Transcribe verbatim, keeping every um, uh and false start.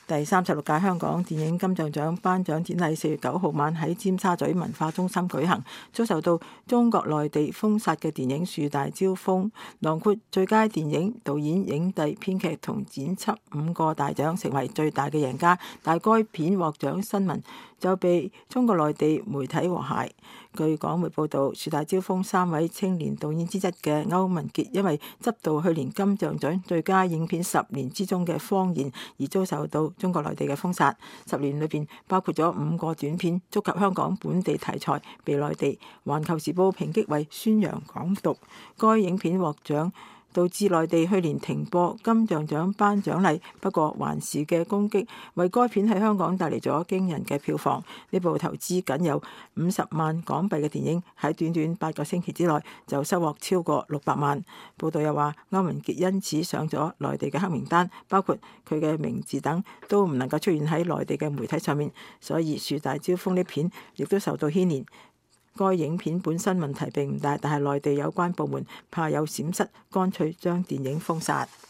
第三十六屆香港電影金像獎頒獎典禮四月九號晚喺尖沙咀文化中心舉行，遭受到中國內地封殺嘅電影《樹大招風》，囊括最佳電影、導演、影帝、編劇同剪輯五個大獎，成為最大嘅贏家。但該片獲獎新聞就被中國內地媒體和諧。據港媒報導，《樹大招風》三位青年導演之一嘅歐文傑，因為執導去年金像獎最佳影片十年之中嘅《謊言》，而遭受到中國內地嘅封殺。十年裏邊包括咗五個短片觸及香港本地題材，被內地《環球時報》評擊為宣揚港獨。該影片獲獎，導致內地去年停播金像獎頒獎禮。不過環視嘅攻擊為該片喺香港帶嚟咗驚人嘅票房。呢部投資僅有五十萬港幣嘅電影喺短短八個星期之內就收穫超過六百萬。報道又話歐文傑因此上咗內地嘅黑名單，包括佢嘅名字等都唔能夠出現喺內地嘅媒體上面，所以《樹大招風》呢片亦都受到牽連。該影片本身問題並唔大，但係內地有關部門怕有閃失，乾脆將電影封殺。